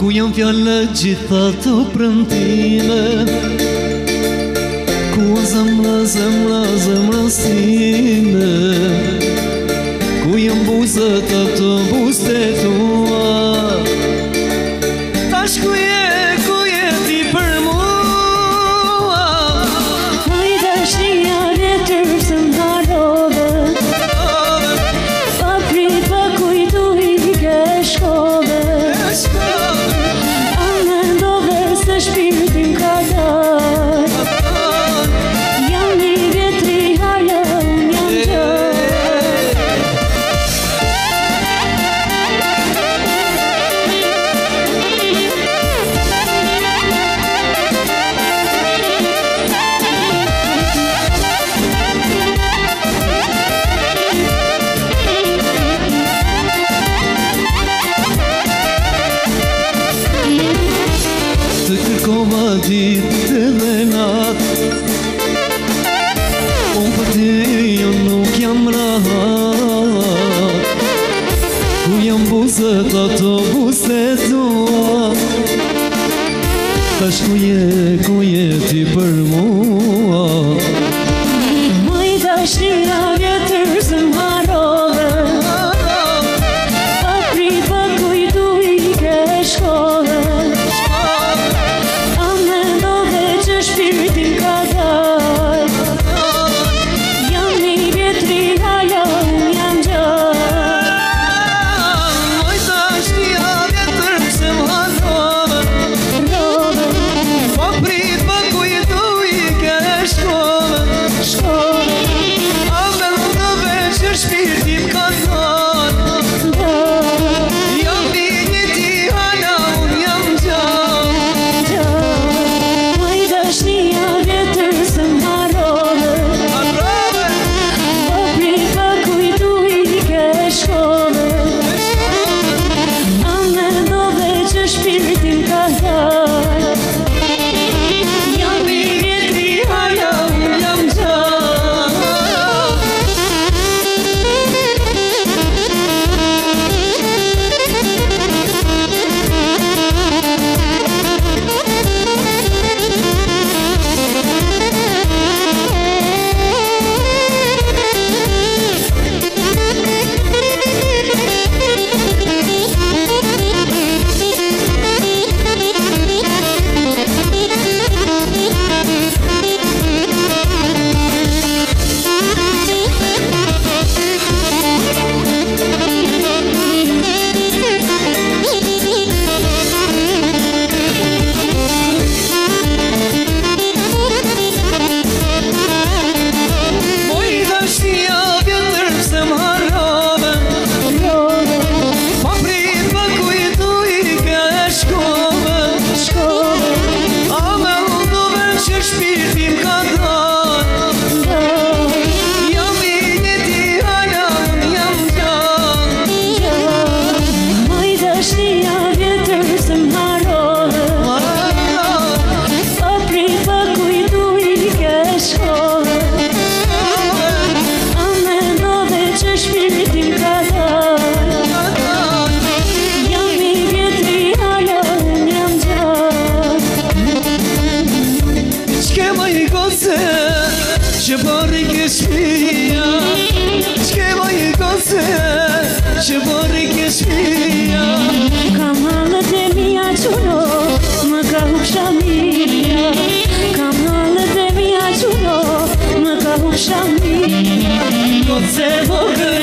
Ku janë fjallë gjitha të premtime, ku zemra, zemra, zemra stime, ku janë buzët të buzët tua. Tash ku je ti për mua? Moj dashnia vjetër se m'harrove, pa prit pa kujtu I ke shkove. A mendove se shpirtin ka dar, jam I vjetri haja unë jam gjar. Të kërkova ditë dhe natë, unë për ty nuk jam rahat. Ku jam buzët ato buzët tua? Tash ku je ti për mua? Moj dashnia vjetër se m'harrove, pa prit pa kujtu I ke shkove. A mendove që shpirtin ka dar, jam I vjetri haja unë jam gjar. Moj dashnia vjetër se m'harrove, pa prit pa kujtu I ke shkove. A mendove që shpirtin ka dar, jam I vjetri haja unë jam gjar. Moj dashnia vjetër se m'harrove, pa prit pa kujtu I ke shkove. A mendove që shpirtin ka dar, jam I vjetri haja unë jam gjar. Moj dashnia vjetër se m'harrove, pa prit pa kujtu I ke shkove. A mendove që shpirtin ka dar, jam I vjetri haja unë jam gjar. Moj dashnia vjetër se m'harrove, pa prit pa kujtu I ke shkove. A mendove që shpirtin ka dar, jam I vjetri haja unë jam gjar. Ç'ke moj goce që bori ke shpia, ç'ke moj goce që bori ke shpia. Kam halët e mia quno, më ka hupsha mia. Kam halët e mia quno, më ka hupsha mia. Goce vogël